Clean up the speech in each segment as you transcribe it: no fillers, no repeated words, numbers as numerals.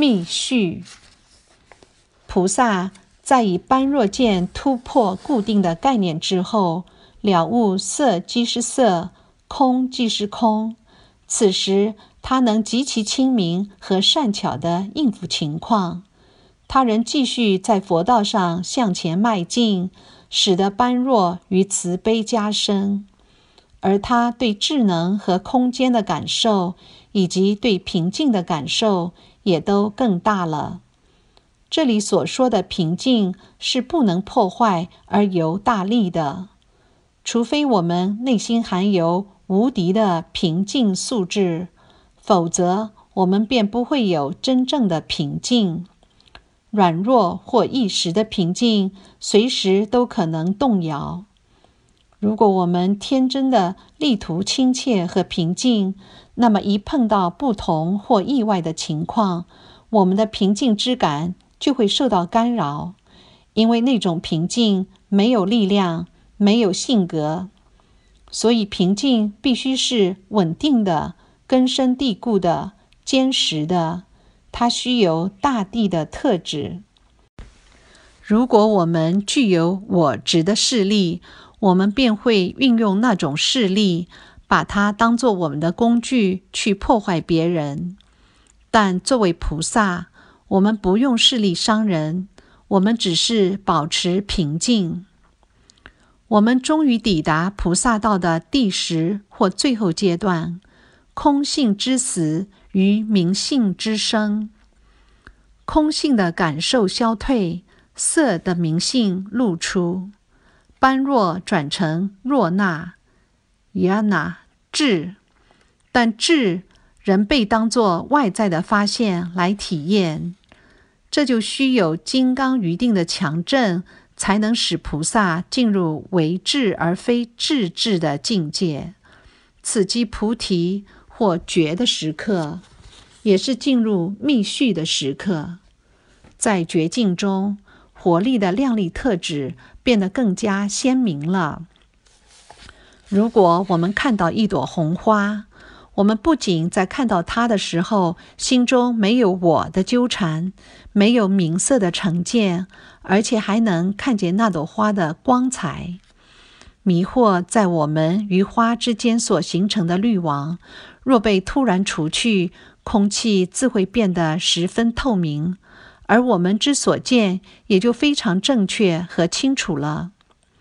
密续。菩萨在以般若见突破固定的概念之后，了悟色即是色，空即是空。此时他能极其清明和善巧地应付情况，他仍继续在佛道上向前迈进，使得般若与慈悲加深。而他对智能和空间的感受，以及对平静的感受也都更大了。这里所说的平静是不能破坏而由大力的，除非我们内心含有无敌的平静素质，否则我们便不会有真正的平静。软弱或一时的平静，随时都可能动摇。如果我们天真的力图亲切和平静，那么一碰到不同或意外的情况，我们的平静之感就会受到干扰，因为那种平静没有力量，没有性格。所以平静必须是稳定的、根深蒂固的、坚实的，它需有大地的特质。如果我们具有我执的势力，我们便会运用那种势力，把它当作我们的工具去破坏别人。但作为菩萨，我们不用势力伤人，我们只是保持平静。我们终于抵达菩萨道的第10或最后阶段，空性之死与明性之生。空性的感受消退，色的明性露出，般若转成若那 Jnana 智，但智仍被当作外在的发现来体验。这就需有金刚喻定的强振，才能使菩萨进入为智而非智智的境界。此即菩提或觉的时刻，也是进入密续的时刻。在觉境中，活力的亮丽特质变得更加鲜明了。如果我们看到一朵红花，我们不仅在看到它的时候，心中没有我的纠缠，没有名色的成见，而且还能看见那朵花的光彩。迷惑在我们与花之间所形成的滤网，若被突然除去，空气自会变得十分透明，而我们之所见也就非常正确和清楚了。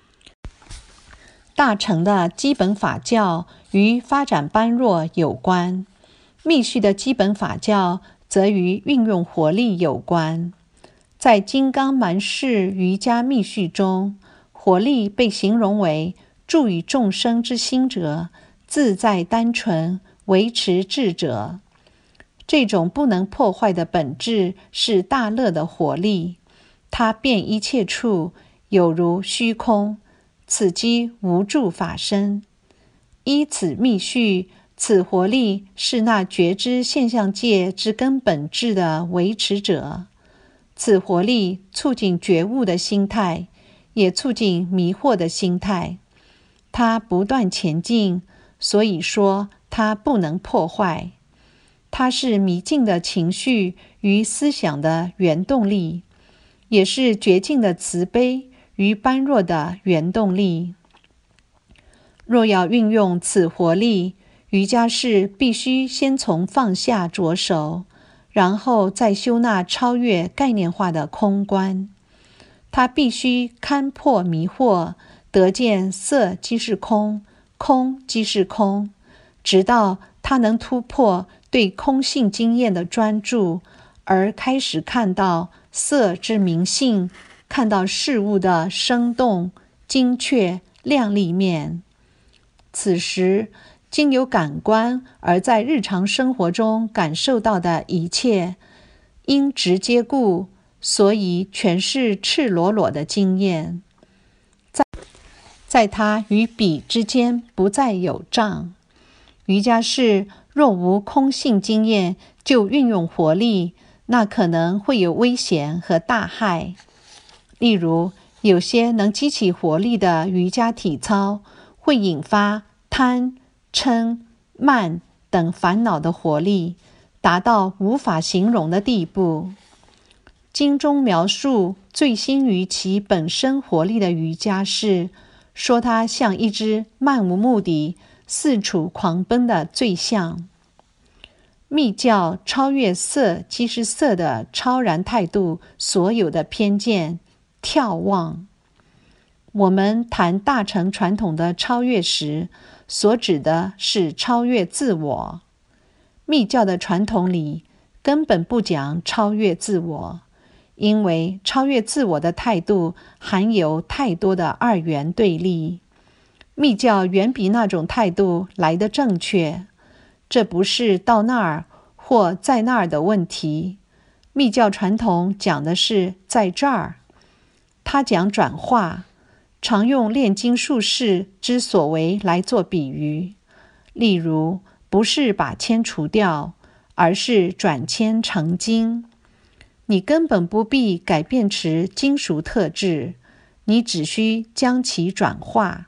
大乘的基本法教与发展般若有关，密续的基本法教则与运用活力有关。在金刚蛮式瑜伽密续中，活力被形容为助于众生之心者，自在单纯，维持智者。这种不能破坏的本质是大乐的活力，它遍一切处，有如虚空，此即无住法身。依此密续，此活力是那觉知现象界之根本质的维持者。此活力促进觉悟的心态，也促进迷惑的心态。它不断前进，所以说它不能破坏。它是迷境的情绪与思想的原动力，也是觉境的慈悲与般若的原动力。若要运用此活力，瑜伽士必须先从放下着手，然后再修那超越概念化的空观。他必须勘破迷惑，得见色即是空，空即是空，直到他能突破对空性经验的专注，而开始看到色之明性，看到事物的生动、精确、亮丽面。此时，经由感官而在日常生活中感受到的一切，因直接故，所以全是赤裸裸的经验。在它与彼之间不再有障。瑜伽士若无空性经验就运用活力，那可能会有危险和大害。例如，有些能激起活力的瑜伽体操，会引发贪、嗔、慢等烦恼的活力， 达到无法形容的地步。经中描述醉心于其本身活力的瑜伽士，说它像一只漫无目的、四处狂奔的醉象。密教超越色即是色的超然态度所有的偏见、眺望。我们谈大乘传统的超越时，所指的是超越自我。密教的传统里根本不讲超越自我，因为超越自我的态度含有太多的二元对立。密教远比那种态度来得正确。这不是到那儿或在那儿的问题。密教传统讲的是在这儿。他讲转化，常用炼金术士之所为来做比喻。例如，不是把铅除掉，而是转铅成金。你根本不必改变其金属特质，你只需将其转化。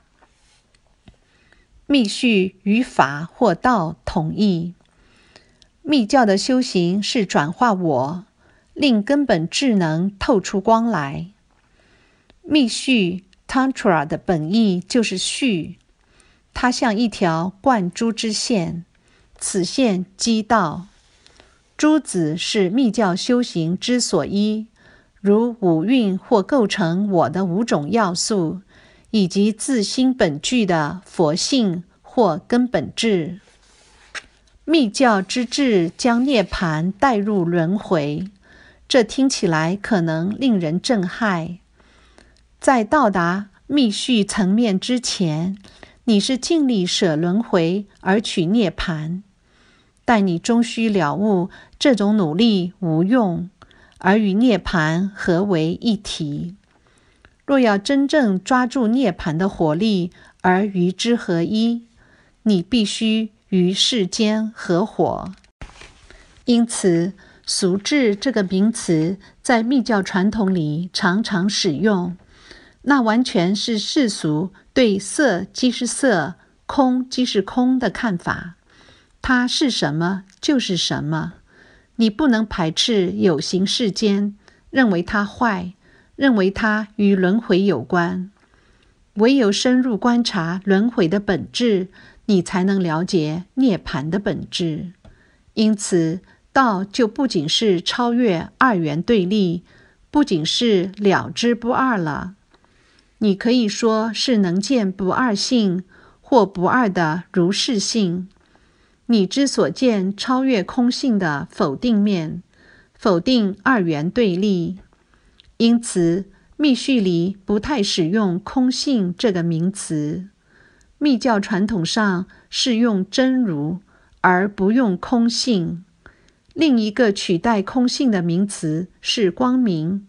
密续与法或道同义。密教的修行是转化我，令根本智能透出光来。密续 Tantra 的本意就是续，它像一条贯珠之线，此线击道。珠子是密教修行之所依，如五蕴或构成我的5种要素，以及自心本具的佛性或根本质。密教之智将涅槃带入轮回，这听起来可能令人震撼。在到达密续层面之前，你是尽力舍轮回而取涅槃，但你终须了悟这种努力无用，而与涅槃合为一体。若要真正抓住涅槃的活力而与之合一，你必须与世间合伙。因此，俗智这个名词在密教传统里常常使用，那完全是世俗对色即是色、空即是空的看法。它是什么就是什么，你不能排斥有形世间，认为它坏，认为它与轮回有关。唯有深入观察轮回的本质，你才能了解涅槃的本质。因此，道就不仅是超越二元对立，不仅是了知不二了。你可以说是能见不二性，或不二的如是性。你之所见超越空性的否定面，否定二元对立。因此，密续里不太使用空性这个名词。密教传统上是用真如，而不用空性。另一个取代空性的名词是光明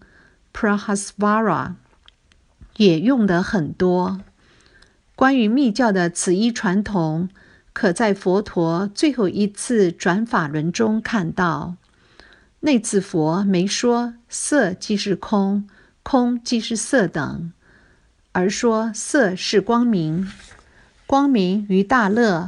Prahasvara， 也用得很多。关于密教的此一传统，可在佛陀最后一次转法轮中看到。那次佛没说色即是空，空即是色等，而说色是光明。光明与大乐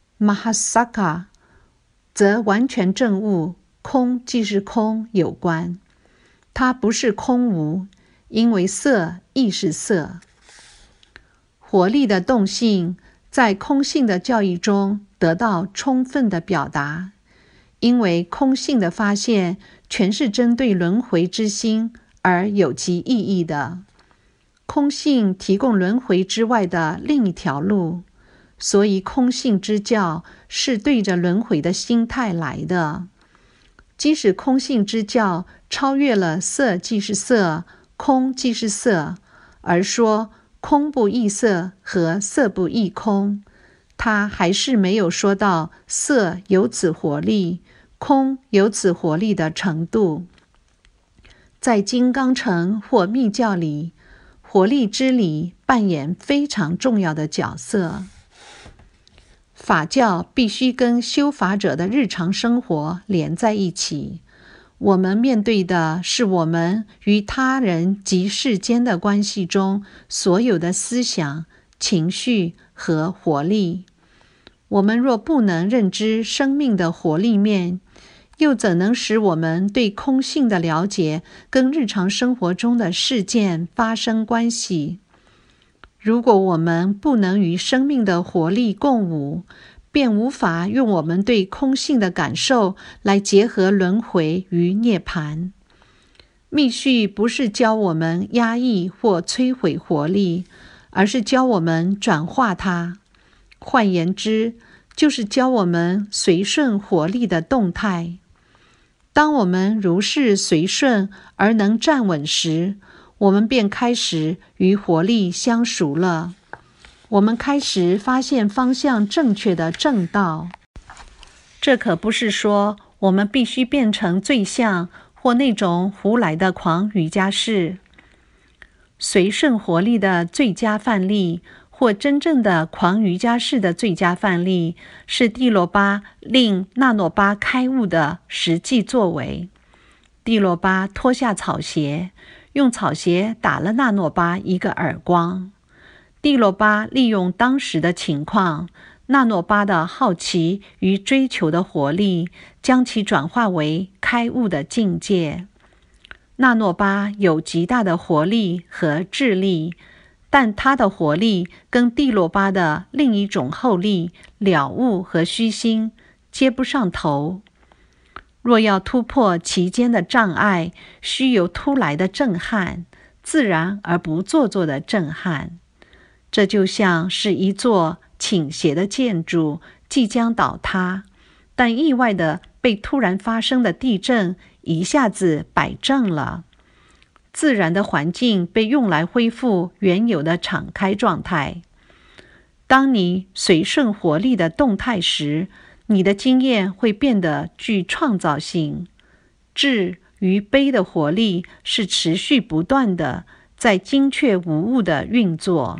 Mahasaka 则完全证悟空即是空有关。它不是空无，因为色亦是色。活力的动性在空性的教义中得到充分的表达，因为空性的发现全是针对轮回之心而有其意义的。空性提供轮回之外的另一条路，所以空性之教是对着轮回的心态来的。即使空性之教超越了色即是色、空即是色，而说空不异色和色不异空，他还是没有说到色有此活力、空有此活力的程度。在金刚乘或密教里，活力之理扮演非常重要的角色。法教必须跟修法者的日常生活连在一起。我们面对的是我们与他人及世间的关系中所有的思想、情绪和活力。我们若不能认知生命的活力面， 又怎能使我们对空性的了解跟日常生活中的事件发生关系？如果我们不能与生命的活力共舞，便无法用我们对空性的感受来结合轮回与涅槃。密续不是教我们压抑或摧毁活力，而是教我们转化它。换言之，就是教我们随顺活力的动态。当我们如是随顺而能站稳时，我们便开始与活力相熟了。我们开始发现方向正确的正道。这可不是说我们必须变成最像或那种胡来的狂瑜伽士。随顺活力的最佳范例，或真正的狂瑜伽士的最佳范例，是蒂洛巴令纳诺巴开悟的实际作为。蒂洛巴脱下草鞋，用草鞋打了纳诺巴一个耳光。蒂洛巴利用当时的情况，纳诺巴的好奇与追求的活力，将其转化为开悟的境界。纳诺巴有极大的活力和智力，但他的活力跟蒂洛巴的另一种后力了悟和虚心接不上头。若要突破其间的障碍，须有突来的震撼，自然而不做作的震撼。这就像是一座倾斜的建筑即将倒塌，但意外的被突然发生的地震一下子摆正了。自然的环境被用来恢复原有的敞开状态。当你随顺活力的动态时，你的经验会变得具创造性。智与悲的活力是持续不断的，在精确无误的运作。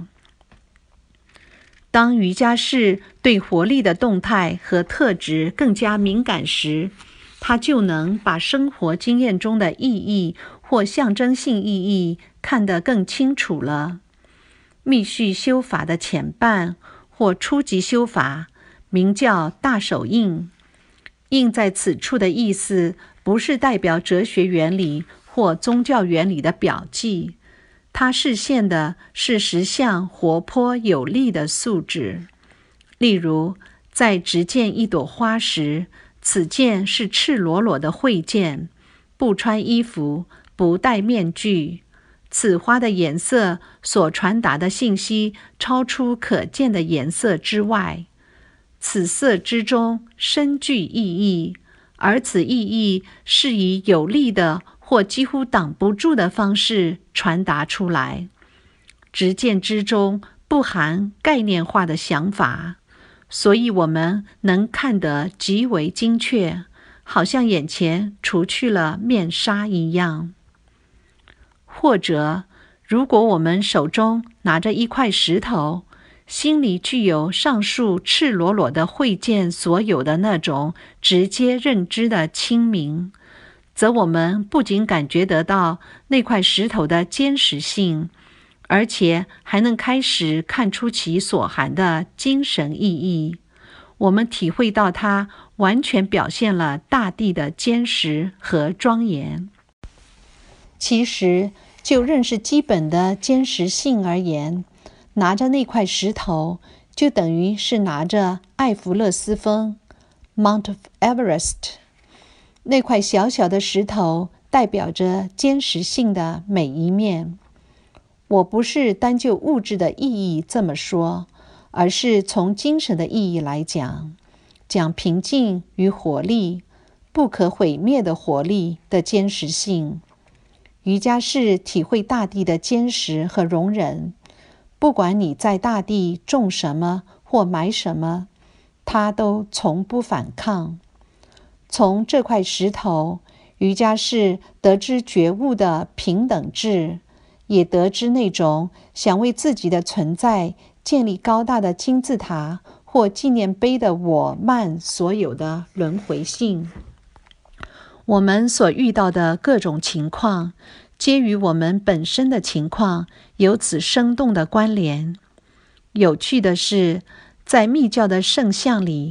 当瑜伽士对活力的动态和特质更加敏感时，他就能把生活经验中的意义或象征性意义看得更清楚了。密续修法的前半或初级修法名叫大手印。印在此处的意思不是代表哲学原理或宗教原理的表记，它示现的是实相活泼有力的素质。例如，在执见一朵花时，此见是赤裸裸的慧见，不穿衣服，不戴面具。此花的颜色所传达的信息超出可见的颜色之外，此色之中深具意义，而此意义是以有力的或几乎挡不住的方式传达出来。执见之中不含概念化的想法，所以我们能看得极为精确，好像眼前除去了面纱一样。或者，如果我们手中拿着一块石头，心里具有上述赤裸裸的慧见所有的那种直接认知的清明，则我们不仅感觉得到那块石头的坚实性，而且还能开始看出其所含的精神意义。我们体会到它完全表现了大地的坚实和庄严。其实，就认识基本的坚实性而言，拿着那块石头，就等于是拿着艾弗勒斯峰 Mount Everest。那块小小的石头代表着坚实性的每一面。我不是单就物质的意义这么说，而是从精神的意义来讲，讲平静与活力，不可毁灭的活力的坚实性。瑜伽士体会大地的坚实和容忍，不管你在大地种什么或埋什么，它都从不反抗。从这块石头，瑜伽士得知觉悟的平等智，也得知那种想为自己的存在建立高大的金字塔或纪念碑的我慢所有的轮回性。我们所遇到的各种情况，皆与我们本身的情况有此生动的关联。有趣的是，在密教的圣像里，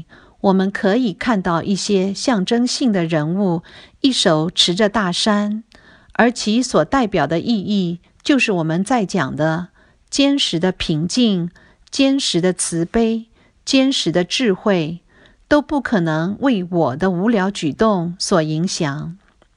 我们可以看到一些象征性的人物，一手持着大山，而其所代表的意义，就是我们在讲的坚实的平静、坚实的慈悲、坚实的智慧，都不可能为我的无聊举动所影响。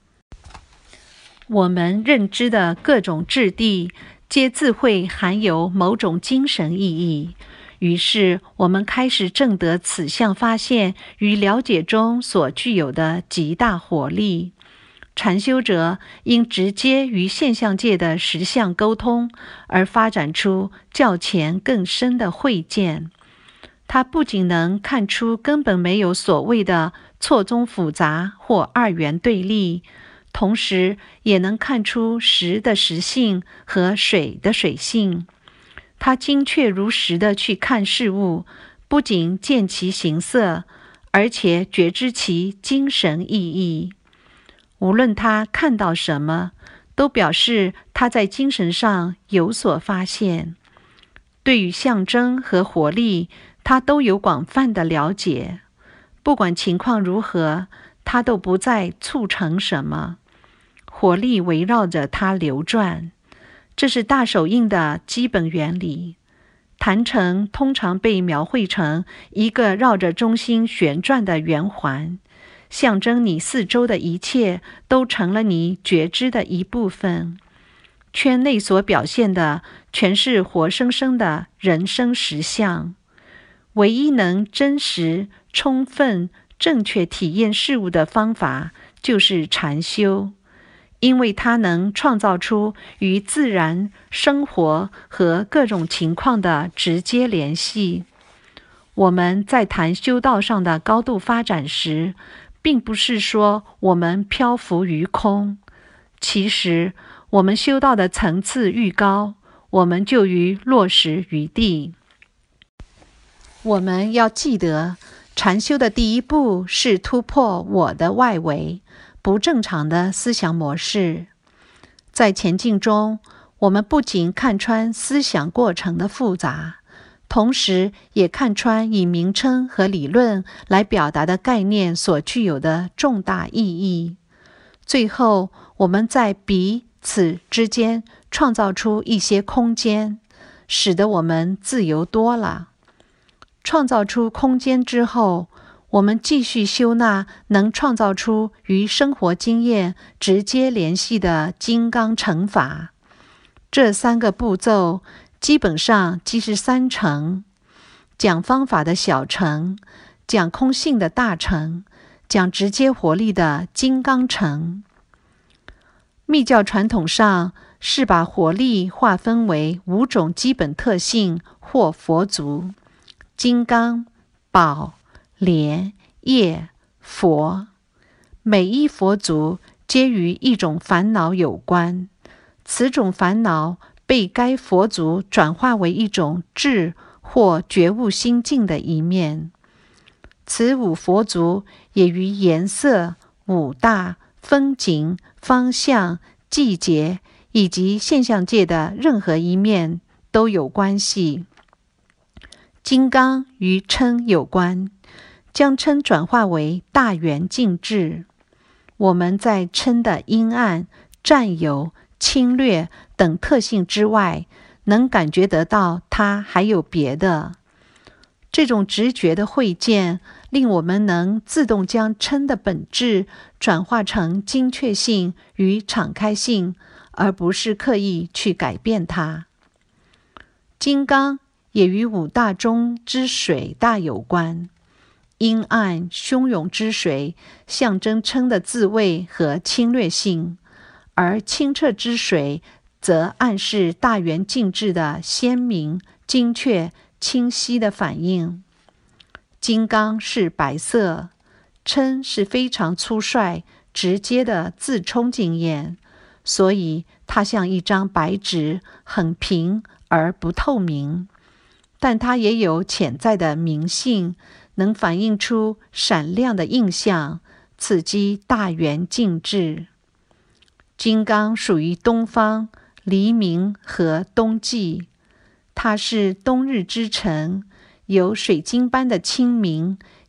我们认知的各种质地，皆自会含有某种精神意义。于是我们开始证得此项发现与了解中所具有的极大活力。禅修者因直接与现象界的实相沟通，而发展出较前更深的慧见。他不仅能看出根本没有所谓的错综复杂或二元对立，同时也能看出实的实性和水的水性。他精确如实地去看事物，不仅见其形色，而且觉知其精神意义。无论他看到什么，都表示他在精神上有所发现。对于象征和活力，他都有广泛的了解。不管情况如何，他都不再促成什么。活力围绕着他流转，这是大手印的基本原理。坛城通常被描绘成一个绕着中心旋转的圆环，象征你四周的一切都成了你觉知的一部分。圈内所表现的全是活生生的人生实相。唯一能真实、充分、正确体验事物的方法，就是禅修。因为它能创造出与自然、生活和各种情况的直接联系。我们在谈修道上的高度发展时，并不是说我们漂浮于空。其实，我们修道的层次愈高，我们就愈落实于地。我们要记得，禅修的第一步是突破我的外围不正常的思想模式。在前进中，我们不仅看穿思想过程的复杂，同时也看穿以名称和理论来表达的概念所具有的重大意义。最后，我们在彼此之间创造出一些空间，使得我们自由多了。创造出空间之后，我们继续修那能创造出与生活经验直接联系的金刚乘法。这三个步骤基本上即是三乘：讲方法的小乘，讲空性的大乘，讲直接活力的金刚乘。密教传统上是把活力划分为5种基本特性或佛族：金刚、宝、莲、业、佛。每一佛族皆与一种烦恼有关，此种烦恼被该佛族转化为一种智或觉悟心境的一面。此5佛族也与颜色、五大、风景、方向、季节以及现象界的任何一面都有关系。金刚与嗔有关，将嗔转化为大圆净智。我们在嗔的阴暗、占有、侵略等特性之外，能感觉得到它还有别的。这种直觉的慧见，令我们能自动将嗔的本质转化成精确性与敞开性，而不是刻意去改变它。金刚也与5大中之水大有关。阴暗汹涌之水象征嗔的自卫和侵略性，而清澈之水则暗示大圆净智的鲜明、精确、清晰的反应。金刚是白色，嗔是非常粗率、直接的自冲经验，所以它像一张白纸，很平而不透明。但它也有潜在的明性，能反映出闪亮的印象，刺激大圆净智。金刚属于东方、黎明和冬季，它是冬日之晨，有水晶般的清明，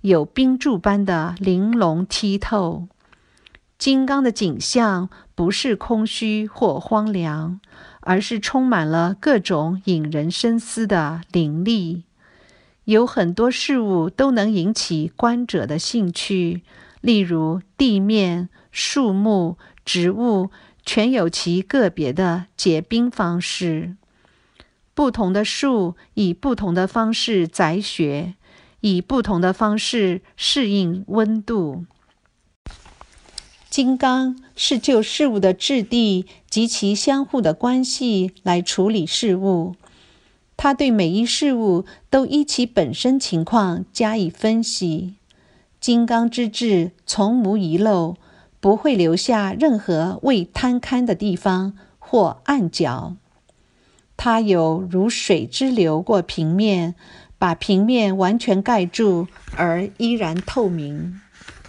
有冰柱般的玲珑剔透。金刚的景象不是空虚或荒凉，而是充满了各种引人深思的灵力。有很多事物都能引起观者的兴趣，例如地面、树木、植物，全有其个别的结冰方式。不同的树以不同的方式载雪，以不同的方式适应温度。金刚是就事物的质地及其相互的关系来处理事物，他对每一事物都依其本身情况加以分析。金刚之智从无遗漏，不会留下任何未摊开的地方或暗角。它有如水之流过平面，把平面完全盖住，而依然透明。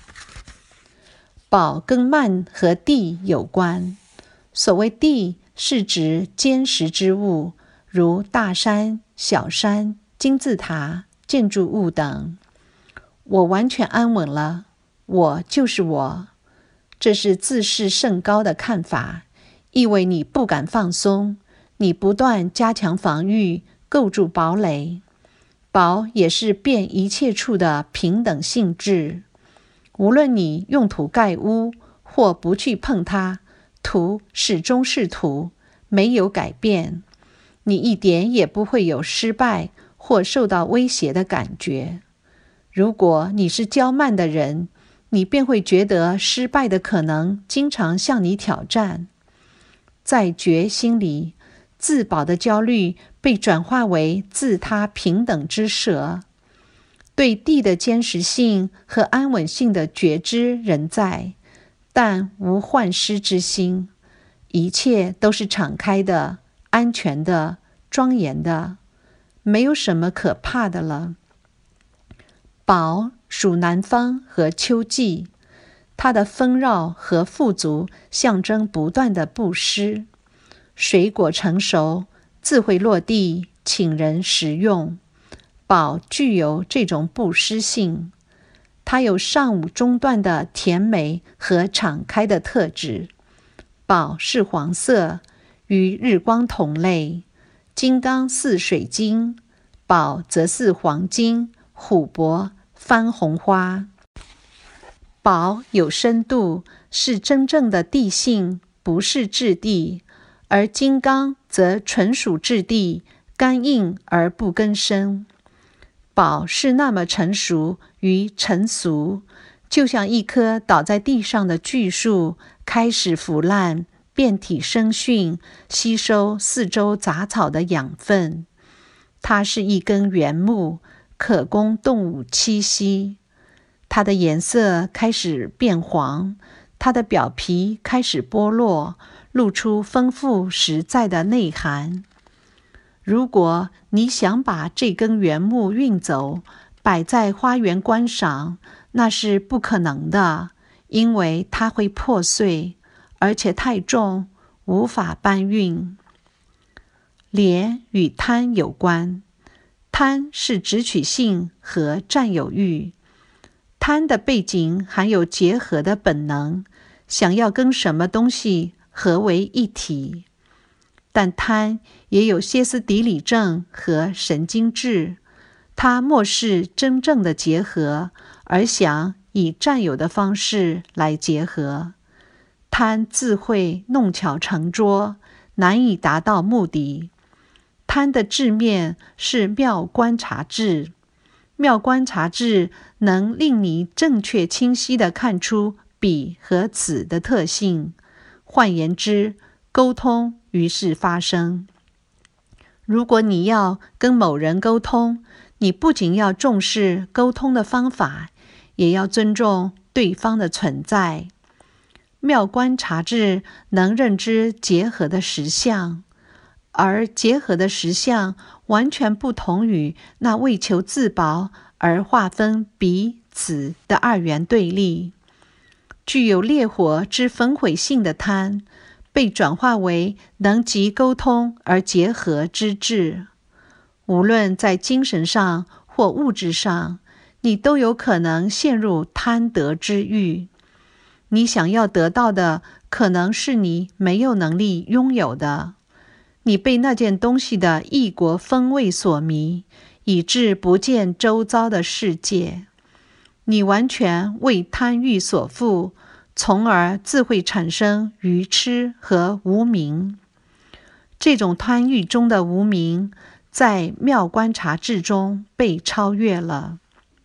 宝跟曼和地有关。所谓地，是指坚实之物，如大山、小山、金字塔、建筑物等。我完全安稳了，我就是我。这是自视甚高的看法，意味你不敢放松，你不断加强防御，构筑堡垒。堡也是遍一切处的平等性质。无论你用土盖屋，或不去碰它，土始终是土，没有改变。你一点也不会有失败或受到威胁的感觉。如果你是骄慢的人，你便会觉得失败的可能经常向你挑战。在觉心里，自保的焦虑被转化为自他平等之舍。对地的坚实性和安稳性的觉知仍在，但无患失之心。一切都是敞开的、安全的、庄严的，没有什么可怕的了。宝属南方和秋季，它的丰饶和富足象征不断的布施。水果成熟，自会落地，请人食用。宝具有这种布施性，它有上午中段的甜美和敞开的特质。宝是黄色，与日光同类。金刚似水晶，宝则似黄金、琥珀、番红花。宝有深度，是真正的地性，不是质地，而金刚则纯属质地，干硬而不更深。宝是那么成熟与成俗，就像一棵倒在地上的巨树，开始腐烂，遍体生讯，吸收四周杂草的养分。它是一根原木，可供动物栖息。它的颜色开始变黄，它的表皮开始剥落，露出丰富实在的内涵。如果你想把这根原木运走，摆在花园观赏，那是不可能的，因为它会破碎，而且太重，无法搬运。廉与贪有关，贪是执取性和占有欲。贪的背景含有结合的本能，想要跟什么东西合为一体。但贪也有歇斯底里症和神经质，它漠视真正的结合，而想以占有的方式来结合。贪自会弄巧成拙，难以达到目的。贪的智面是妙观察智，妙观察智能令你正确清晰地看出彼和此的特性。换言之，沟通于是发生。如果你要跟某人沟通，你不仅要重视沟通的方法，也要尊重对方的存在。妙观察智能认知结合的实相，而结合的实相完全不同于那为求自保而划分彼此的二元对立。具有烈火之焚毁性的贪，被转化为能及沟通而结合之智。无论在精神上或物质上， 你都有可能陷入贪得之欲。你想要得到的，可能是你没有能力拥有的。你被那件东西的异国风味所迷，以致不见周遭的世界。你完全为贪欲所缚，从而自会产生愚痴和无明。这种贪欲中的无明，在妙观察智中被超越了。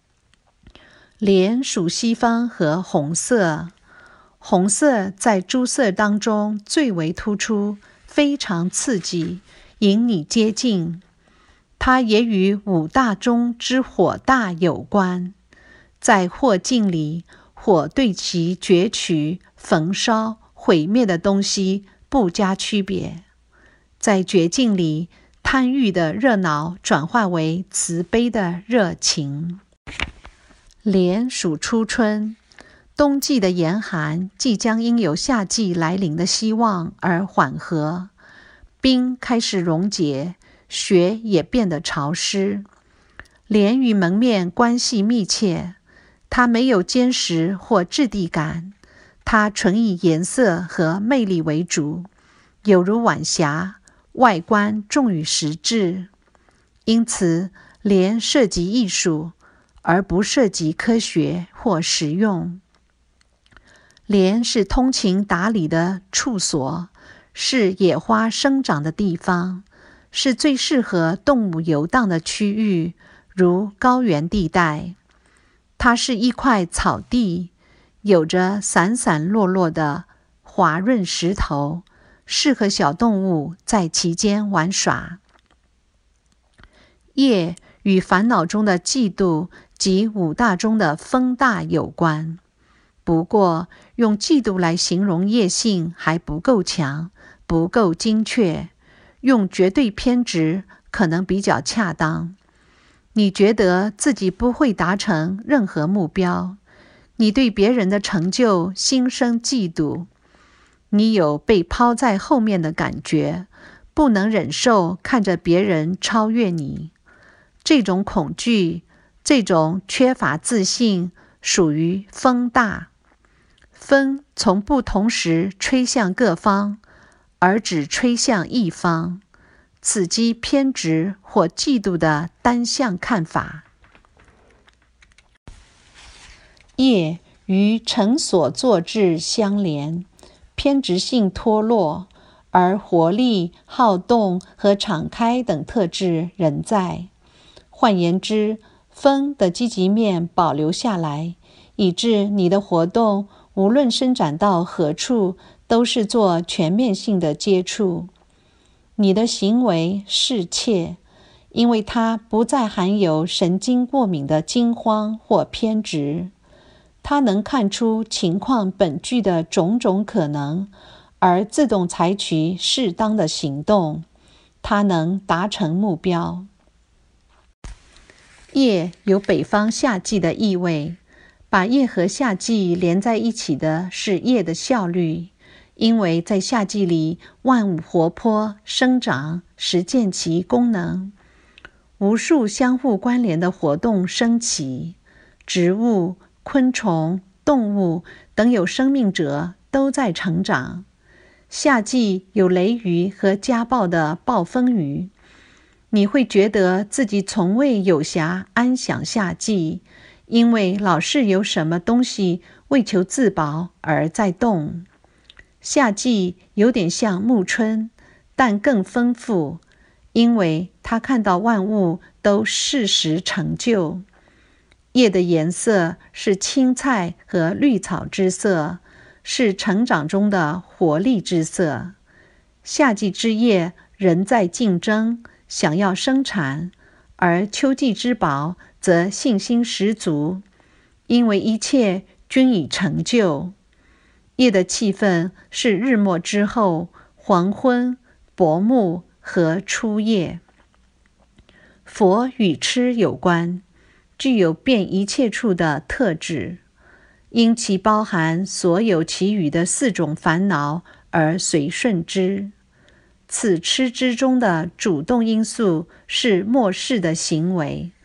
莲属西方和红色，红色在诸色当中最为突出，非常刺激，引你接近。它也与五大中之火大有关。在火境里，火对其攫取、焚烧、毁灭的东西不加区别。在绝境里，贪欲的热闹转化为慈悲的热情。莲属初春，冬季的严寒即将因有夏季来临的希望而缓和，冰开始溶解，雪也变得潮湿。莲与蒙面关系密切，它没有坚实或质地感，它纯以颜色和魅力为主，有如晚霞，外观重于实质。因此，莲涉及艺术，而不涉及科学或实用。莲是通情达理的处所，是野花生长的地方，是最适合动物游荡的区域，如高原地带。它是一块草地，有着散散落落的滑润石头，适合小动物在其间玩耍。业与烦恼中的嫉妒及五大中的风大有关。不过，用嫉妒来形容业性还不够强，不够精确，用绝对偏执可能比较恰当。你觉得自己不会达成任何目标，你对别人的成就心生嫉妒，你有被抛在后面的感觉，不能忍受看着别人超越你。这种恐惧，这种缺乏自信，属于风大。风从不同时吹向各方，而只吹向一方，此即偏执或嫉妒的单向看法。业与成所作智相连，偏执性脱落，而活力、好动和敞开等特质仍在。换言之，风的积极面保留下来，以致你的活动无论伸展到何处，都是做全面性的接触。你的行为适切，因为它不再含有神经过敏的惊慌或偏执。它能看出情况本具的种种可能，而自动采取适当的行动。它能达成目标。业有北方夏季的意味，把业和夏季连在一起的是业的效率，因为在夏季里，万物活泼生长，实践其功能，无数相互关联的活动升起，植物、昆虫、动物等有生命者都在成长。夏季有雷雨和家暴的暴风雨，你会觉得自己从未有暇安享夏季，因为老是有什么东西为求自保而在动。夏季有点像暮春，但更丰富，因为它看到万物都适时成就。叶的颜色是青菜和绿草之色，是成长中的活力之色。夏季之叶仍在竞争，想要生产，而秋季之宝则信心十足，因为一切均已成就。夜的气氛是日没之后、黄昏、薄暮和初夜。佛与痴有关，具有遍一切处的特质，因其包含所有其余的4种烦恼而随顺之。此痴之中的主动因素是漠视的行为，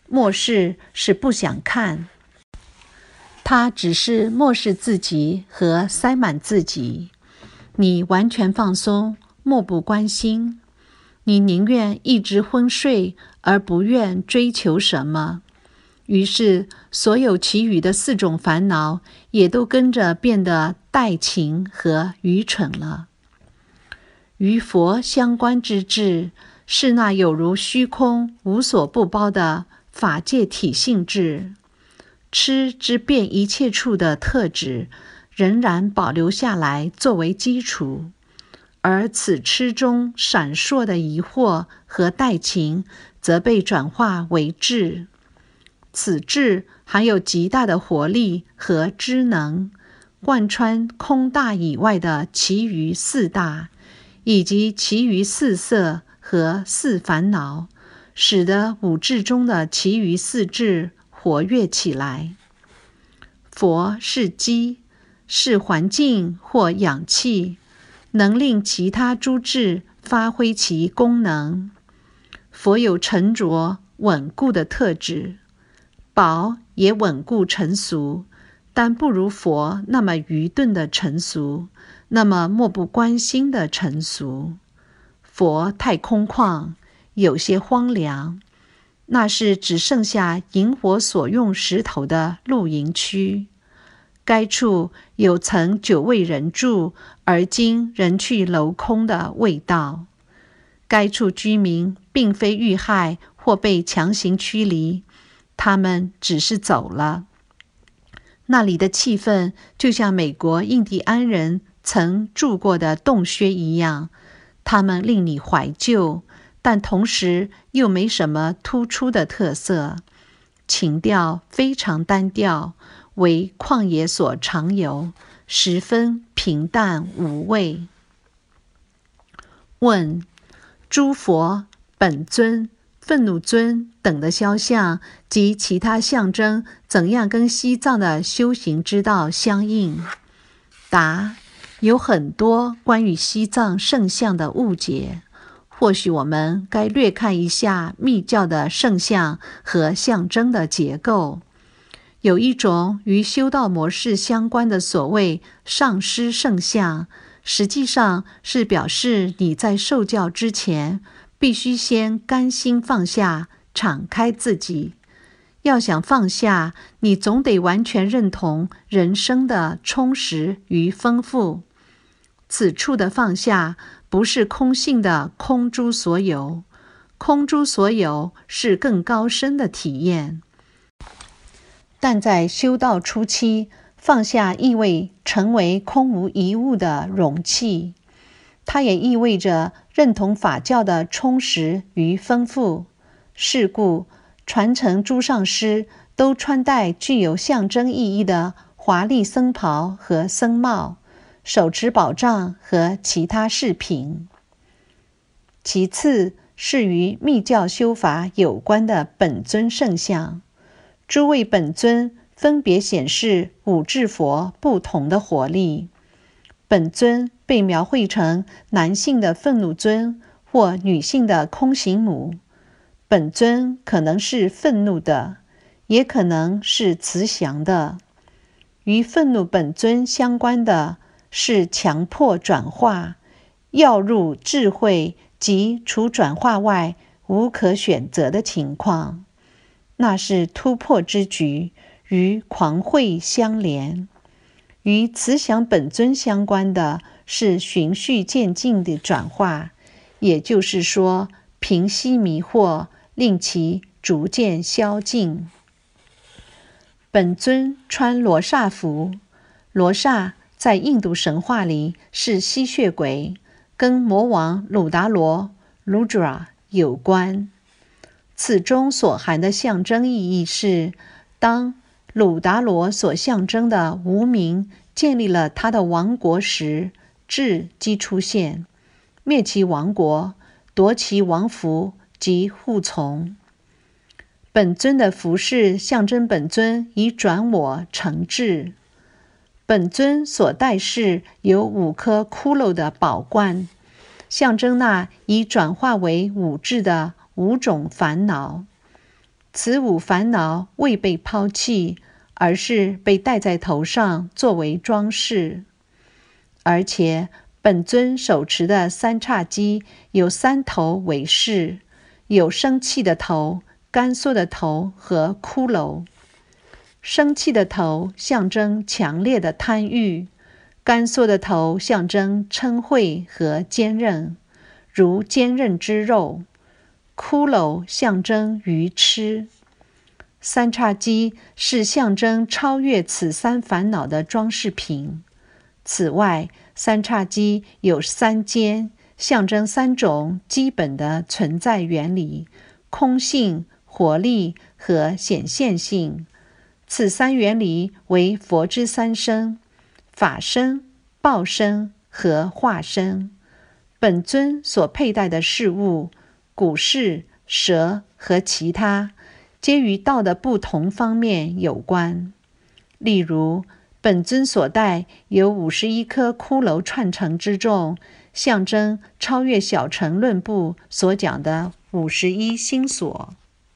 漠视是不想看，它只是漠视自己和塞满自己。你完全放松，漠不关心。你宁愿一直昏睡，而不愿追求什么。于是，所有其余的4种烦恼也都跟着变得怠情和愚蠢了。与佛相关之智，是那有如虚空、无所不包的法界体性智。痴之遍一切处的特质，仍然保留下来作为基础。而此痴中闪烁的疑惑和怠情，则被转化为智。此智含有极大的活力和知能，贯穿空大以外的其余4大，以及其余4色和4烦恼，使得5智中的其余4智活跃起来。佛是机，是环境或氧气，能令其他诸智发挥其功能。佛有沉着稳固的特质，宝也稳固成熟，但不如佛那么愚钝的成熟，那么漠不关心的成熟。佛太空旷，有些荒凉，那是只剩下引火所用石头的露营区。该处有曾久未人住，而今人去楼空的味道。该处居民并非遇害或被强行驱离，他们只是走了。那里的气氛就像美国印第安人曾住过的洞穴一样，他们令你怀旧，但同时又没什么突出的特色，情调非常单调，为旷野所常有，十分平淡无味。问：诸佛、本尊、愤怒尊等的肖像及其他象征怎样跟西藏的修行之道相应？答：有很多关于西藏圣像的误解，或许我们该略看一下密教的圣像和象征的结构。有一种与修道模式相关的所谓上师圣像，实际上是表示你在受教之前，必须先甘心放下，敞开自己。要想放下，你总得完全认同人生的充实与丰富。此处的放下，不是空性的空诸所有，空诸所有是更高深的体验。但在修道初期，放下意味成为空无一物的容器，它也意味着认同法教的充实与丰富。是故，传承诸上师都穿戴具有象征意义的华丽僧袍和僧帽，手持宝杖和其他饰品。其次是与密教修法有关的本尊圣像。诸位本尊分别显示5智佛不同的活力。本尊被描绘成男性的愤怒尊或女性的空行母。本尊可能是愤怒的，也可能是慈祥的。与愤怒本尊相关的是强迫转化，要入智慧及除转化外无可选择的情况。那是突破之举，与狂慧相连。与慈祥本尊相关的是循序渐进的转化，也就是说，平息迷惑，令其逐渐消尽。本尊穿罗刹服，罗刹在印度神话里是吸血鬼，跟魔王鲁达罗 Rudra 有关。此中所含的象征意义是，当鲁达罗所象征的无明建立了他的王国时，智即出现，灭其王国，夺其王服及护从。本尊的服饰象征本尊以转我成智。本尊所戴饰有5颗骷髅的宝冠，象征那已转化为5智的5种烦恼。 此五烦恼未被抛弃，而是被戴在头上作为装饰。而且本尊手持的三叉戟有三头为饰，有生气的头、干缩的头和骷髅。生气的头象征强烈的贪欲，干缩的头象征嗔恚和坚韧，如坚韧之肉；骷髅象征愚痴。三叉戟是象征超越此三烦恼的装饰品。此外，三叉戟有三尖，象征三种基本的存在原理：空性、活力和显现性。此三原理为佛之三身：法身、报身和化身。本尊所佩戴的饰物，骨饰、蛇和其他，皆与道的不同方面有关。例如，本尊所戴有51颗骷髅串成之众，象征超越小乘论部所讲的51心所。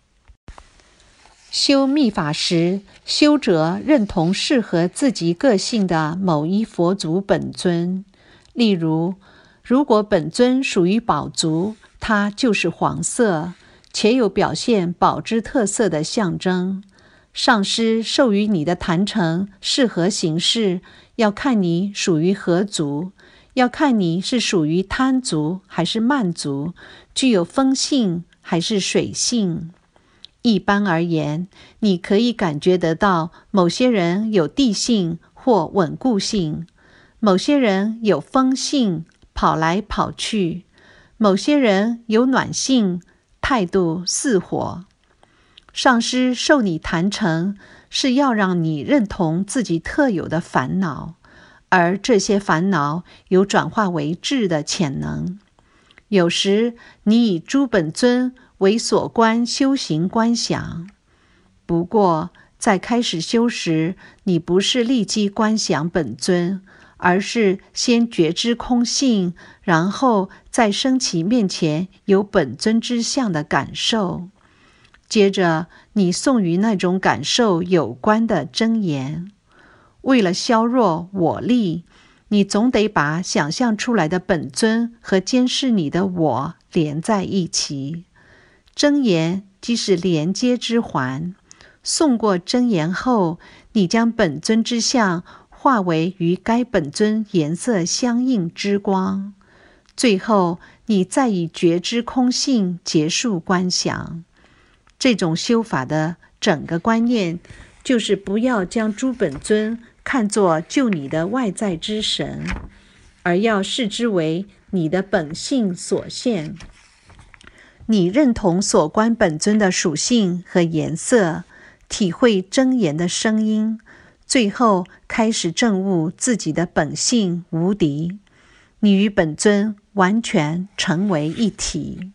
修密法时，修者认同适合自己个性的某一佛祖本尊。例如，如果本尊属于宝族，它就是黄色，且有表现宝之特色的象征。上师授予你的坛城是何形式，要看你属于何族，要看你是属于贪族还是慢族，具有风性还是水性。一般而言，你可以感觉得到某些人有地性或稳固性，某些人有风性，跑来跑去，某些人有暖性，态度似火。上师授你坛城，是要让你认同自己特有的烦恼，而这些烦恼有转化为智的潜能。有时你以诸本尊为所观修行观想，不过在开始修时，你不是立即观想本尊，而是先觉知空性，然后再升起面前有本尊之相的感受。接着你诵与那种感受有关的真言。为了削弱我力，你总得把想象出来的本尊和监视你的我连在一起。真言即是连接之环。诵过真言后，你将本尊之相化为与该本尊颜色相应之光。最后你再以觉知空性结束观想。这种修法的整个观念，就是不要将诸本尊看作就你的外在之神，而要视之为你的本性所现。你认同所观本尊的属性和颜色，体会真言的声音，最后开始证悟自己的本性无敌，你与本尊完全成为一体。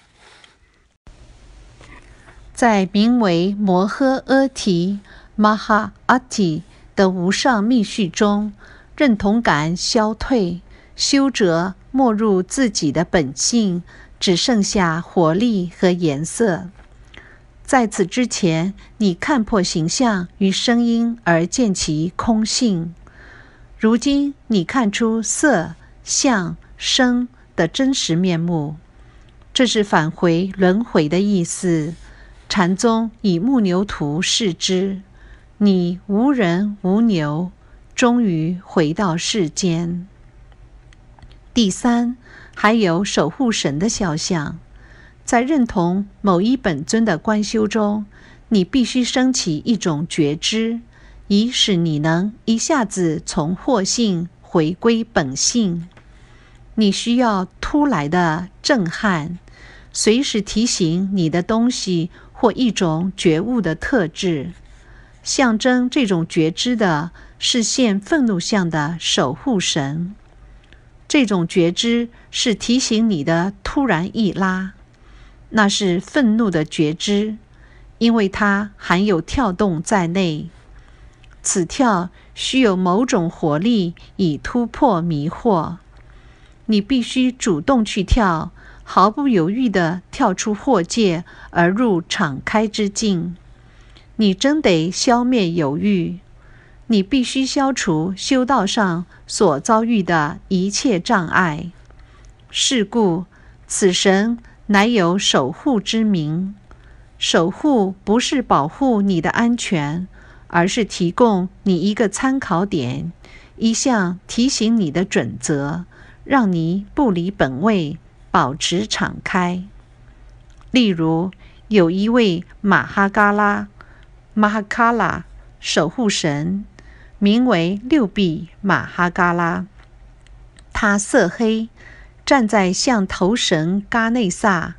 在名为摩诃阿提 Maha-Ati 的无上密续中，认同感消退，修者没入自己的本性，只剩下活力和颜色。在此之前，你看破形象与声音而见其空性。如今你看出色、相、声的真实面目，这是返回轮回的意思。禅宗以木牛图示之，你无人无牛，终于回到世间。第三，还有守护神的肖像。在认同某一本尊的观修中，你必须升起一种觉知，以使你能一下子从惑性回归本性。你需要突来的震撼，随时提醒你的东西或一种觉悟的特质。象征这种觉知的是现愤怒相的守护神。这种觉知是提醒你的突然一拉，那是愤怒的觉知，因为它含有跳动在内。此跳需有某种活力以突破迷惑。你必须主动去跳， 毫不犹豫地跳出惑界而入敞开之境。你真得消灭犹豫，你必须消除修道上所遭遇的一切障碍。是故，此神乃有守护之名。守护不是保护你的安全，而是提供你一个参考点，一项提醒你的准则，让你不离本位，保持敞开。例如，有一位马哈卡拉守护神，名为六臂马哈嘎拉。他色黑，站在象头神嘎内萨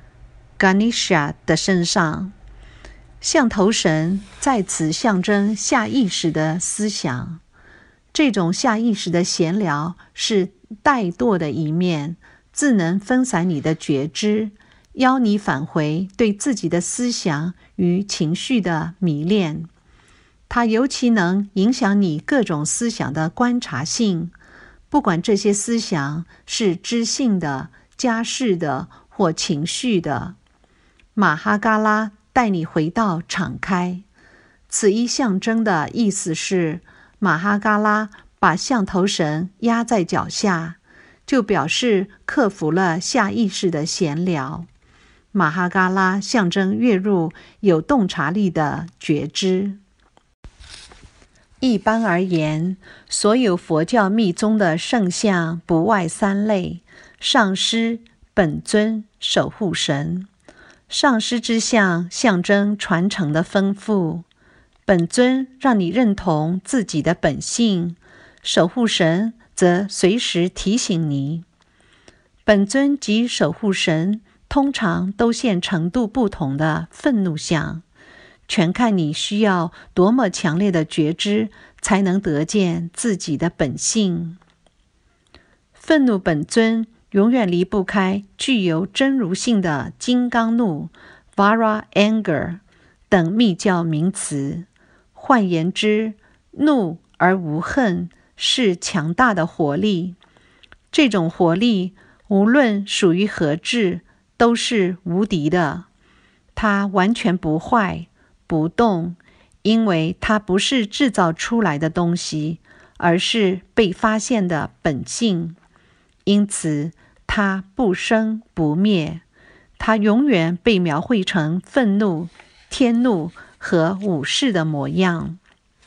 Ganesha 的身上。象头神在此象征下意识的思想。这种下意识的闲聊是怠惰的一面，自能分散你的觉知，邀你返回对自己的思想与情绪的迷恋。它尤其能影响你各种思想的观察性，不管这些思想是知性的、家事的或情绪的。马哈嘎拉带你回到敞开。此一象征的意思是，马哈嘎拉把象头神压在脚下，就表示克服了下意识的闲聊。马哈嘎拉象征跃入有洞察力的觉知。一般而言，所有佛教密宗的圣像不外三类：上师、本尊、守护神。上师之像象征传承的丰富，本尊让你认同自己的本性，守护神则随时提醒你。本尊及守护神通常都现程度不同的愤怒相，全看你需要多么强烈的觉知才能得见自己的本性。愤怒本尊永远离不开具有真如性的金刚怒 Vara Anger 等密教名词。换言之，怒而无恨是强大的活力。这种活力无论属于何智，都是无敌的。它完全不坏、不动，因为它不是制造出来的东西，而是被发现的本性。因此，它不生不灭。它永远被描绘成愤怒、天怒和武士的模样。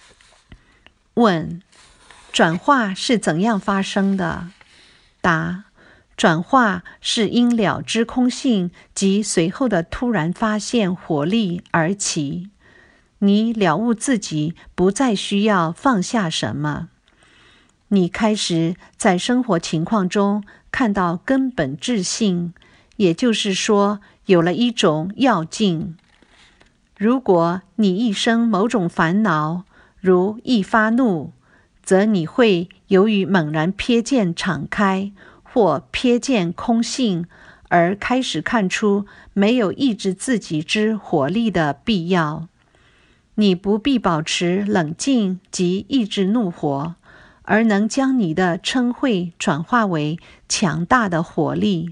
问：转化是怎样发生的？答：转化是因了知空性及随后的突然发现活力而起。你了悟自己不再需要放下什么。你开始在生活情况中看到根本智性，也就是说，有了一种要境。如果你一生某种烦恼，如一发怒，则你会由于猛然瞥见敞开或瞥见空性，而开始看出没有抑制自己之火力的必要。你不必保持冷静及抑制怒火，而能将你的嗔恚转化为强大的火力。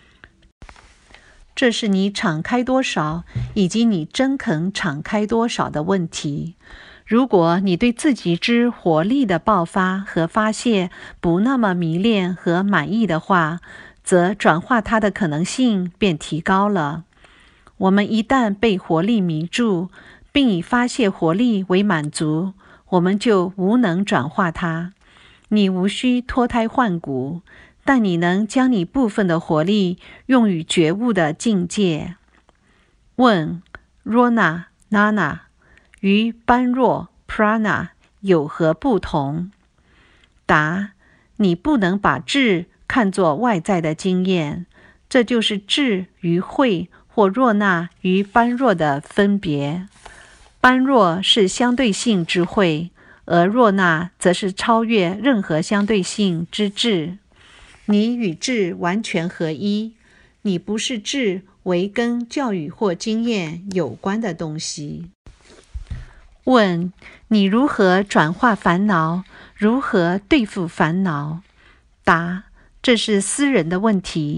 这是你敞开多少，以及你真肯敞开多少的问题。如果你对自己之活力的爆发和发泄不那么迷恋和满意的话，则转化它的可能性便提高了。我们一旦被活力迷住，并以发泄活力为满足，我们就无能转化它。你无需脱胎换骨，但你能将你部分的活力用于觉悟的境界。问：若那、那那与般若 prana 有何不同？答：你不能把智看作外在的经验，这就是智与慧或若那与般若的分别。般若是相对性之慧，而若那则是超越任何相对性之智。你与智完全合一，你不是智为跟教育或经验有关的东西。问：你如何转化烦恼？如何对付烦恼？答：这是私人的问题，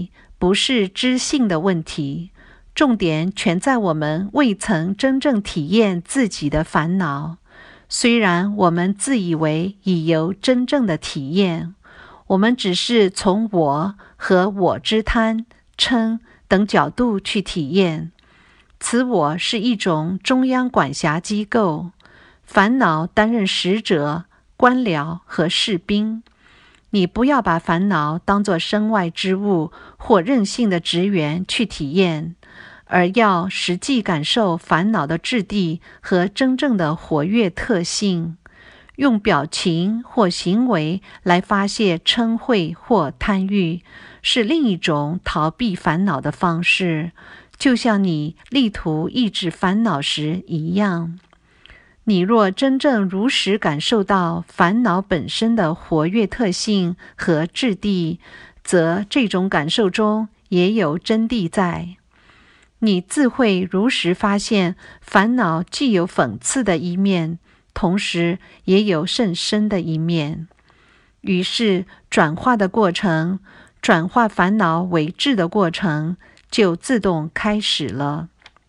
不是知性的问题，重点全在我们未曾真正体验自己的烦恼。虽然我们自以为已有真正的体验，我们只是从我和我之贪、嗔等角度去体验。此我是一种中央管辖机构，烦恼担任使者、官僚和士兵。你不要把烦恼当作身外之物或任性的职员去体验，而要实际感受烦恼的质地和真正的活跃特性。用表情或行为来发泄嗔恚或贪欲，是另一种逃避烦恼的方式，就像你力图抑制烦恼时一样。你若真正如实感受到烦恼本身的活跃特性和质地，则这种感受中也有真谛在。你自会如实发现，烦恼既有讽刺的一面，同时也有甚深的一面。于是转化的过程，转化烦恼为智的过程，就自动开始了。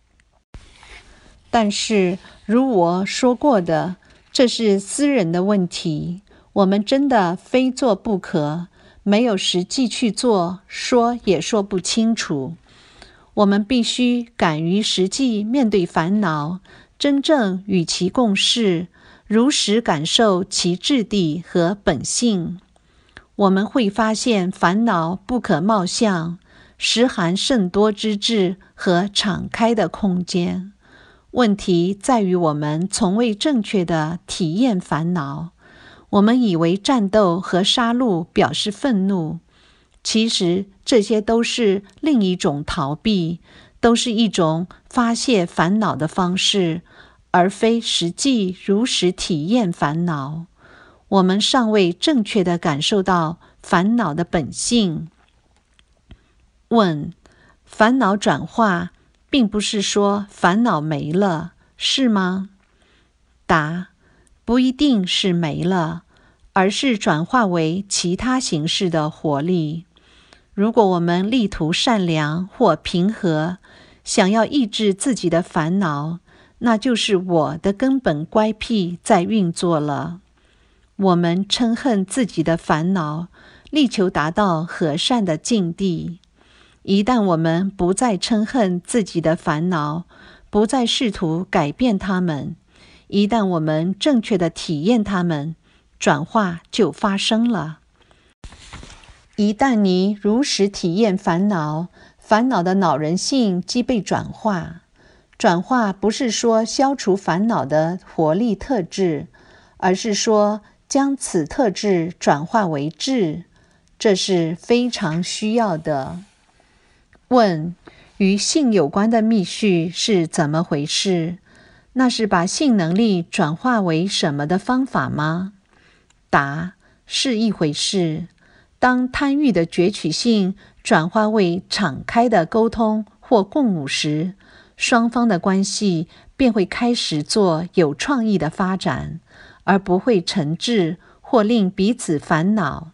但是如我说过的，这是私人的问题，我们真的非做不可，没有实际去做，说也说不清楚。我们必须敢于实际面对烦恼，真正与其共事，如实感受其质地和本性。我们会发现烦恼不可貌相，实含甚多之智和敞开的空间。问题在于我们从未正确地体验烦恼。我们以为战斗和杀戮表示愤怒，其实这些都是另一种逃避，都是一种发泄烦恼的方式，而非实际如实体验烦恼。我们尚未正确地感受到烦恼的本性。问：烦恼转化并不是说烦恼没了，是吗？答：不一定是没了，而是转化为其他形式的活力。如果我们力图善良或平和，想要抑制自己的烦恼，那就是我的根本乖僻在运作了。我们嗔恨自己的烦恼，力求达到和善的境地。一旦我们不再嗔恨自己的烦恼，不再试图改变它们，一旦我们正确的体验它们，转化就发生了。一旦你如实体验烦恼，烦恼的恼人性即被转化。转化不是说消除烦恼的活力特质，而是说将此特质转化为智，这是非常需要的。问：与性有关的密序是怎么回事？那是把性能力转化为什么的方法吗？答：是一回事。当贪欲的攫取性转化为敞开的沟通或共舞时，双方的关系便会开始做有创意的发展，而不会沉滞或令彼此烦恼。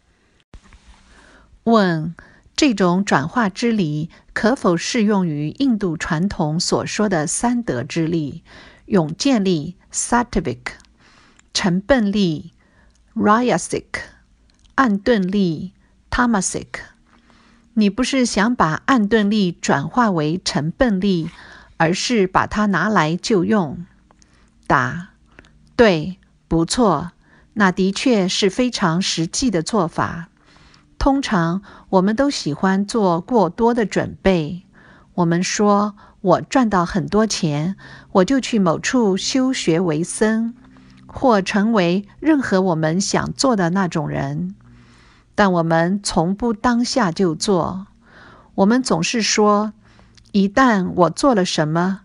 问：这种转化之理可否适用于印度传统所说的三德之力：永见力 Sattvic、沉笨力 Rajasic、暗钝力 Tamasic。 你不是想把暗钝力转化为沉笨力，而是把它拿来就用。答：对，不错，那的确是非常实际的做法。通常我们都喜欢做过多的准备。我们说，我赚到很多钱，我就去某处修学为僧，或成为任何我们想做的那种人。但我们从不当下就做。我们总是说，一旦我做了什么，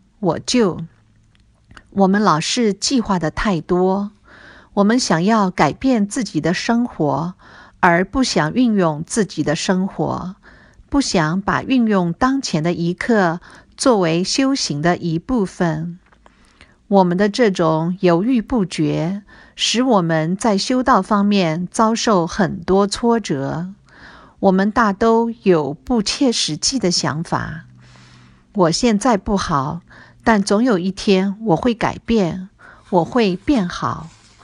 我们老是计划的太多。我们想要改变自己的生活，而不想运用自己的生活，不想把运用当前的一刻作为修行的一部分。我们的这种犹豫不决，使我们在修道方面遭受很多挫折。 我们大都有不切实际的想法。我现在不好，但总有一天我会改变，我会变好。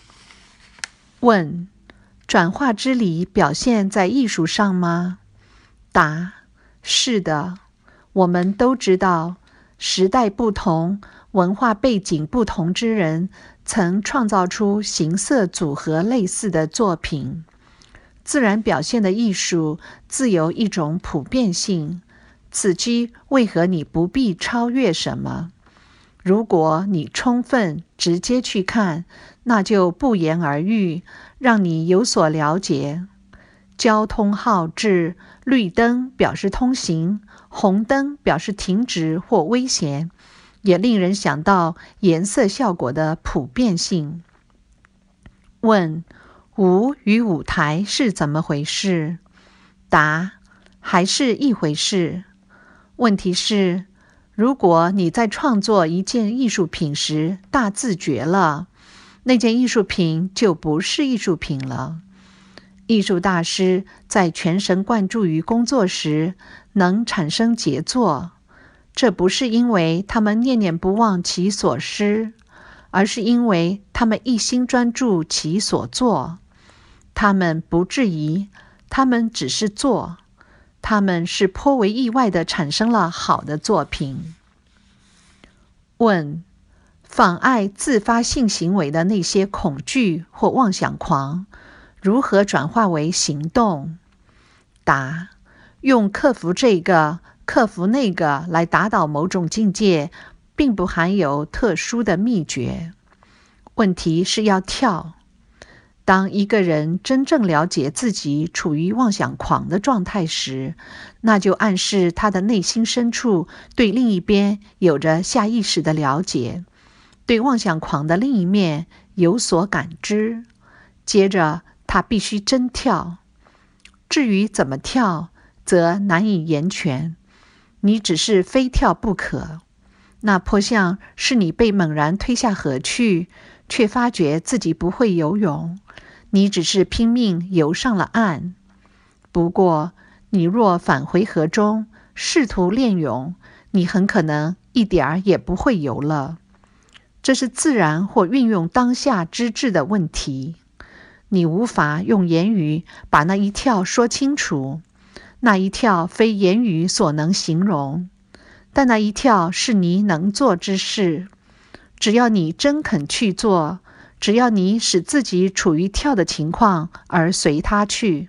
问：转化之理表现在艺术上吗？答：是的。我们都知道，时代不同、文化背景不同之人，曾创造出形色组合类似的作品。自然表现的艺术自有一种普遍性，此即为何你不必超越什么。如果你充分直接去看，那就不言而喻，让你有所了解。交通号志，绿灯表示通行，红灯表示停止或危险，也令人想到颜色效果的普遍性。问：舞与舞台是怎么回事？答：还是一回事。问题是，如果你在创作一件艺术品时大自觉了，那件艺术品就不是艺术品了。艺术大师在全神贯注于工作时能产生杰作，这不是因为他们念念不忘其所失，而是因为他们一心专注其所做。他们不质疑，他们只是做，他们是颇为意外地产生了好的作品。问：妨碍自发性行为的那些恐惧或妄想狂，如何转化为行动？答：用克服这个、克服那个来达到某种境界，并不含有特殊的秘诀。问题是要跳。当一个人真正了解自己处于妄想狂的状态时，那就暗示他的内心深处对另一边有着下意识的了解，对妄想狂的另一面有所感知。接着他必须真跳。至于怎么跳，则难以言全，你只是非跳不可。那颇像是你被猛然推下河去，却发觉自己不会游泳，你只是拼命游上了岸。不过，你若返回河中，试图练泳，你很可能一点儿也不会游了。这是自然或运用当下之智的问题。你无法用言语把那一跳说清楚，那一跳非言语所能形容，但那一跳是你能做之事。只要你真肯去做，只要你使自己处于跳的情况而随它去。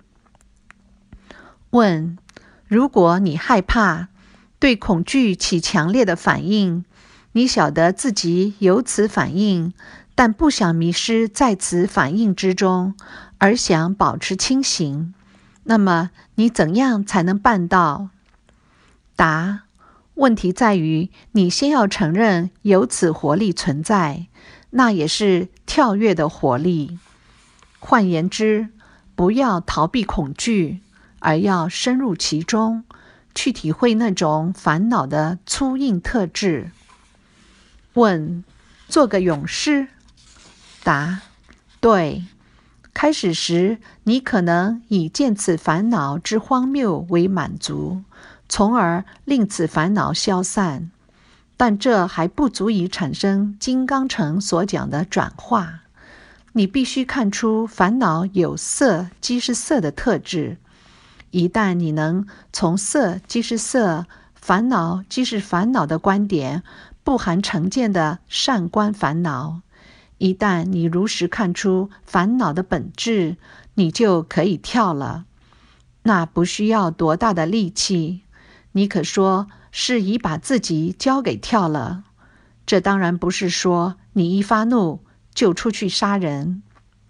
问：如果你害怕，对恐惧起强烈的反应，你晓得自己有此反应，但不想迷失在此反应之中，而想保持清醒，那么你怎样才能办到？答：问题在于你先要承认有此活力存在，那也是跳跃的活力。换言之，不要逃避恐惧，而要深入其中，去体会那种烦恼的粗硬特质。问：做个勇士？答：对。开始时，你可能以见此烦恼之荒谬为满足，从而令此烦恼消散，但这还不足以产生金刚乘所讲的转化。你必须看出烦恼有色即是色的特质。一旦你能从色即是色、烦恼即是烦恼的观点不含成见的善观烦恼，一旦你如实看出烦恼的本质，你就可以跳了。那不需要多大的力气，你可说是已把自己交给跳了。这当然不是说你一发怒就出去杀人。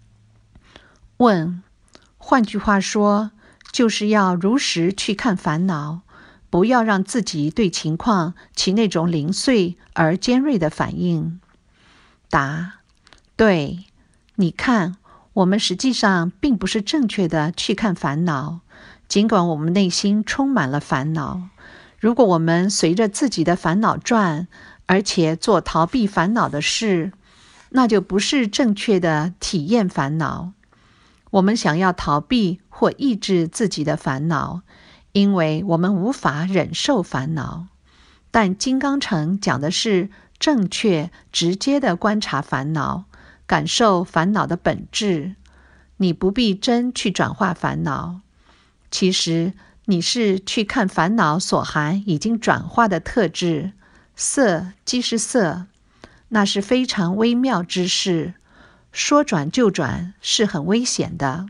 问：换句话说，就是要如实去看烦恼，不要让自己对情况起那种零碎而尖锐的反应。答：对。你看，我们实际上并不是正确的去看烦恼，尽管我们内心充满了烦恼。如果我们随着自己的烦恼转，而且做逃避烦恼的事，那就不是正确的体验烦恼。 我们想要逃避或抑制自己的烦恼，因为我们无法忍受烦恼。但金刚乘讲的是正确、直接的观察烦恼，感受烦恼的本质。你不必真去转化烦恼，其实你是去看烦恼所含已经转化的特质，色即是色，那是非常微妙之事，说转就转是很危险的。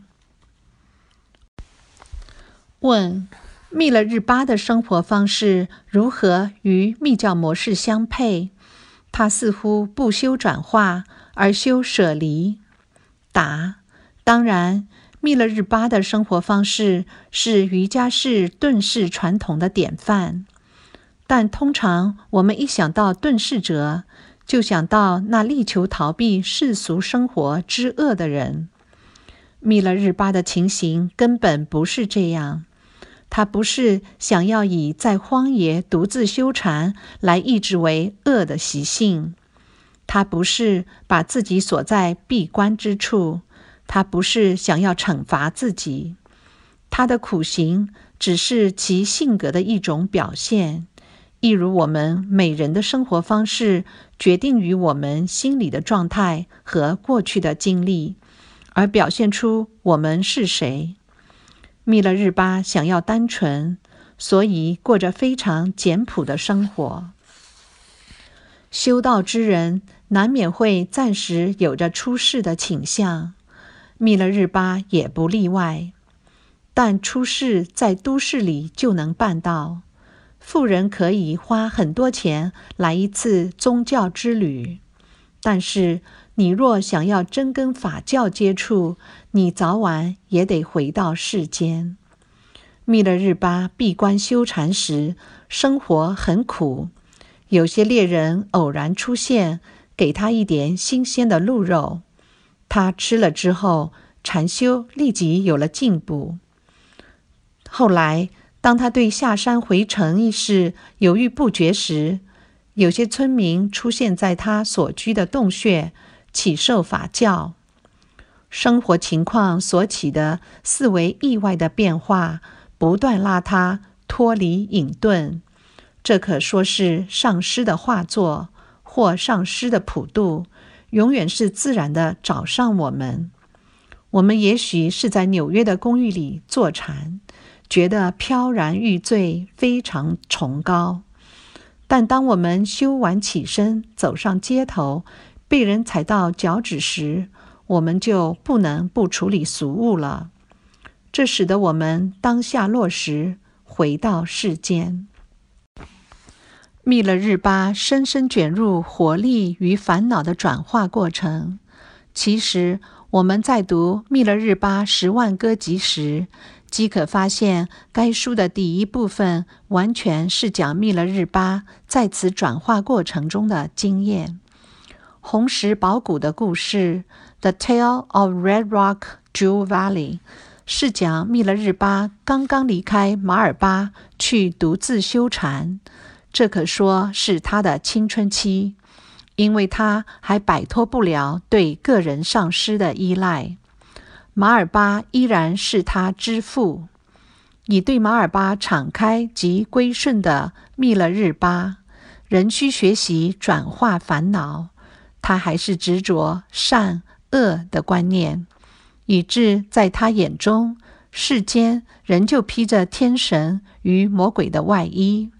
问：密勒日巴的生活方式如何与密教模式相配？他似乎不修转化，而修舍离。答：当然，密勒日巴的生活方式是瑜伽士顿释传统的典范。但通常我们一想到顿释者，就想到那力求逃避世俗生活之恶的人。密勒日巴的情形根本不是这样。他不是想要以在荒野独自修禅来抑制为恶的习性，他不是把自己锁在闭关之处，他不是想要惩罚自己，他的苦行只是其性格的一种表现，一如我们每人的生活方式决定于我们心理的状态和过去的经历，而表现出我们是谁。密勒日巴想要单纯，所以过着非常简朴的生活。修道之人难免会暂时有着出世的倾向，密勒日巴也不例外。但出世在都市里就能办到，富人可以花很多钱来一次宗教之旅，但是你若想要真跟法教接触，你早晚也得回到世间。密勒日巴闭关修禅时，生活很苦。有些猎人偶然出现，给他一点新鲜的鹿肉，他吃了之后，禅修立即有了进步。后来，当他对下山回城一事犹豫不决时，有些村民出现在他所居的洞穴，启授法教。生活情况所起的四维意外的变化，不断拉他脱离隐遁。这可说是上师的画作，或上师的普度，永远是自然的找上我们。我们也许是在纽约的公寓里坐禅，觉得飘然欲醉，非常崇高。但当我们修完起身，走上街头，被人踩到脚趾时，我们就不能不处理俗物了。这使得我们当下落实，回到世间。密勒日巴深深卷入活力与烦恼的转化过程。其实我们在读密勒日巴10万歌集时，即可发现该书的第一部分完全是讲密勒日巴在此转化过程中的经验。红石宝谷的故事 The Tale of Red Rock Jewel Valley 是讲密勒日巴刚刚离开马尔巴去独自修禅，这可说是他的青春期，因为他还摆脱不了对个人上师的依赖。马尔巴依然是他之父。以对马尔巴敞开及归顺的密勒日巴，仍需学习转化烦恼，他还是执着善恶的观念，以致在他眼中，世间仍旧披着天神与魔鬼的外衣。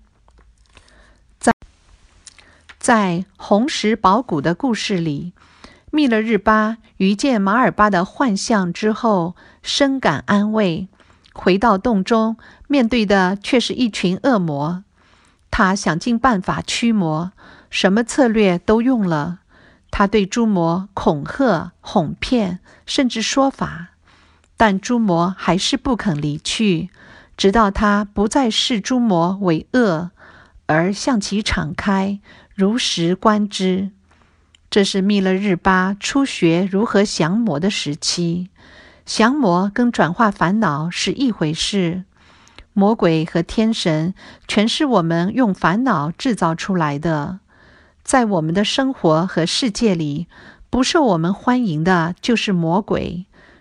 在红石宝谷的故事里，密勒日巴遇见马尔巴的幻象之后，深感安慰。回到洞中，面对的却是一群恶魔。他想尽办法驱魔，什么策略都用了。他对诸魔恐吓、哄骗，甚至说法，但诸魔还是不肯离去，直到他不再视诸魔为恶，而向其敞开，如实观之。这是密勒日巴初学如何降魔的时期。降魔跟转化烦恼是一回事。魔鬼和天神全是我们用烦恼制造出来的。在我们的生活和世界里，不受我们欢迎的就是魔鬼，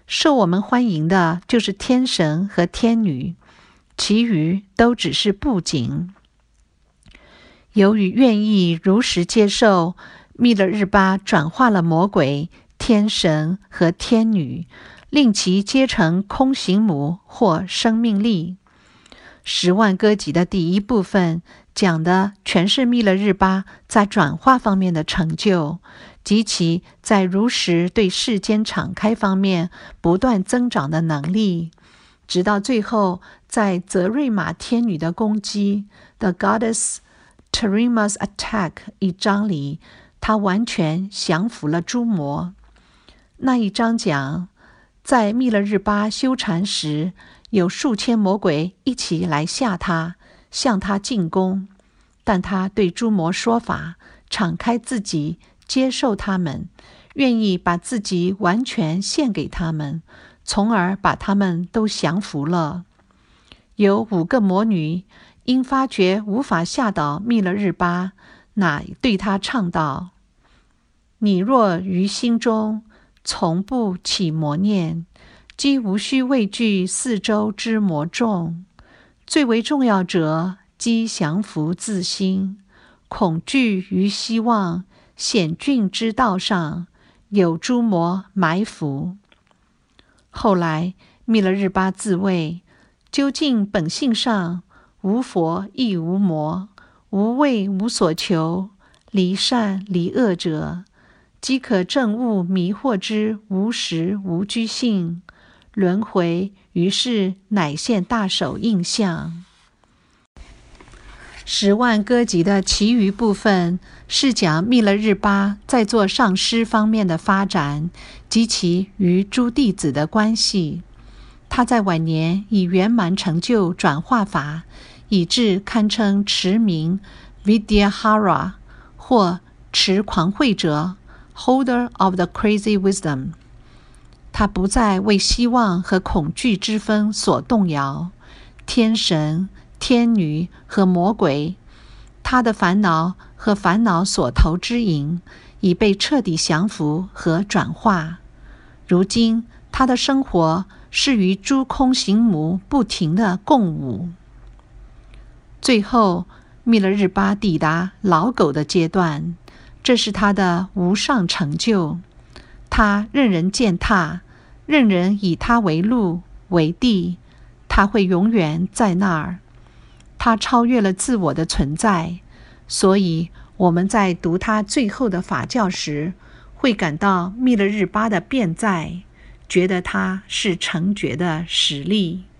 受我们欢迎的就是天神和天女，其余都只是布景。由于愿意如实接受，密勒日巴转化了魔鬼、天神和天女，令其皆成空行母或生命力。十万歌集的第一部分讲的全是密勒日巴在转化方面的成就，及其在如实对世间敞开方面不断增长的能力，直到最后在泽瑞玛天女的攻击 The Goddess Terima's Attack 一章里，他完全降服了诸魔。那一章讲，在密勒日巴修禅时，有数千魔鬼一起来吓他，向他进攻，但他对诸魔说法，敞开自己，接受他们，愿意把自己完全献给他们，从而把他们都降服了。有5个魔女因发觉无法吓倒密勒日巴，乃对他唱道：你若于心中从不起魔念，即无需畏惧四周之魔众。最为重要者，即降服自心，恐惧于希望险峻之道上，有诸魔埋伏。后来密勒日巴自谓，究竟本性上无佛亦无魔，无畏无所求，离善离恶者，即可证悟迷惑之无实无居性。轮回于是乃现大手印象。10万歌集的其余部分是讲密勒日巴在做上师方面的发展及其与诸弟子的关系。他在晚年以圆满成就转化法，以致堪称持名 Vidyahara 或持狂慧者 Holder of the Crazy Wisdom。他不再为希望和恐惧之分所动摇，天神、天女和魔鬼，他的烦恼和烦恼所投之引已被彻底降服和转化。如今他的生活是与诸空行母不停的共舞。最后密勒日巴抵达老狗的阶段，这是他的无上成就。他任人践踏，任人以他为路为地，他会永远在那儿。他超越了自我的存在，所以我们在读他最后的法教时，会感到密勒日巴的变在，觉得他是成觉的实力。